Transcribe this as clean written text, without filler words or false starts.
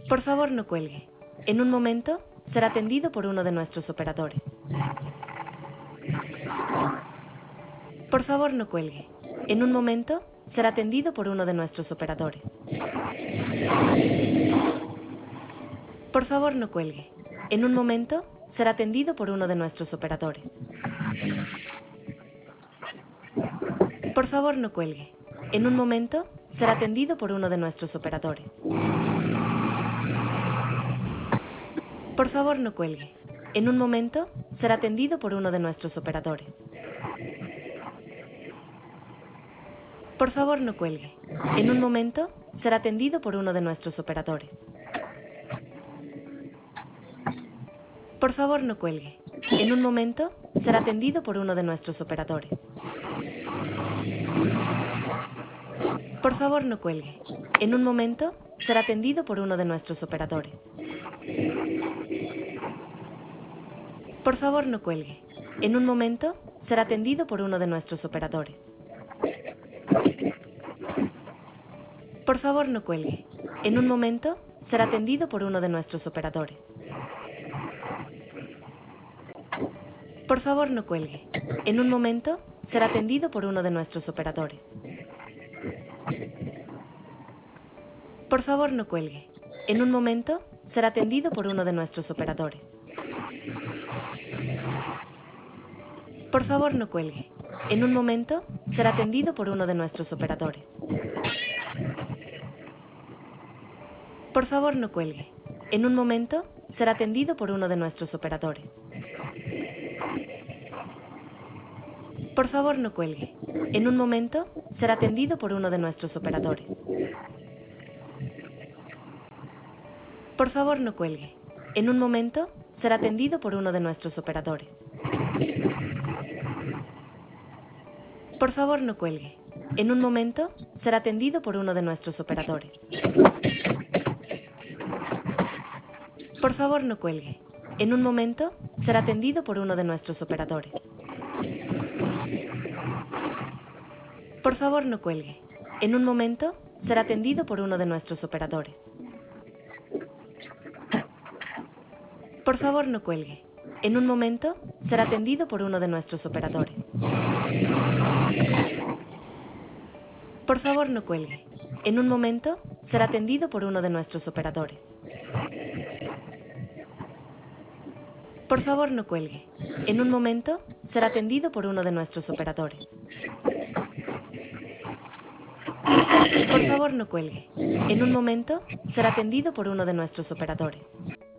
Por favor, no cuelgue. En un momento, será atendido por uno de nuestros operadores. Por favor, no cuelgue. En un momento, será atendido por uno de nuestros operadores. Por favor, no cuelgue. En un momento, será atendido por uno de nuestros operadores. Por favor, no cuelgue. En un momento, será atendido por uno de nuestros operadores. Por favor, no cuelgue. En un momento, será atendido por uno de nuestros operadores. Por favor, no cuelgue. En un momento, será atendido por uno de nuestros operadores. Por favor, no cuelgue. En un momento, será atendido por uno de nuestros operadores. Por favor, no cuelgue. En un momento, será atendido por uno de nuestros operadores. Por favor, no cuelgue. En un momento, será atendido por uno de nuestros operadores. Por favor, no cuelgue. En un momento, será atendido por uno de nuestros operadores. Por favor, no cuelgue. En un momento, será atendido por uno de nuestros operadores. Por favor, no cuelgue. En un momento, será atendido por uno de nuestros operadores. Por favor, no cuelgue. En un momento, será atendido por uno de nuestros operadores. Por favor, no cuelgue. En un momento, será atendido por uno de nuestros operadores. Por favor, no cuelgue. En un momento, será atendido por uno de nuestros operadores. Por favor, no cuelgue. En un momento, será atendido por uno de nuestros operadores. Por favor, no cuelgue. En un momento, será atendido por uno de nuestros operadores. Por favor, no cuelgue. En un momento, será atendido por uno de nuestros operadores. Por favor, no cuelgue. En un momento, será atendido por uno de nuestros operadores. Por favor, no cuelgue. En un momento, será atendido por uno de nuestros operadores. Por favor, no cuelgue. En un momento, será atendido por uno de nuestros operadores. Por favor, no cuelgue. En un momento, será atendido por uno de nuestros operadores. Por favor, no cuelgue. En un momento, será atendido por uno de nuestros operadores.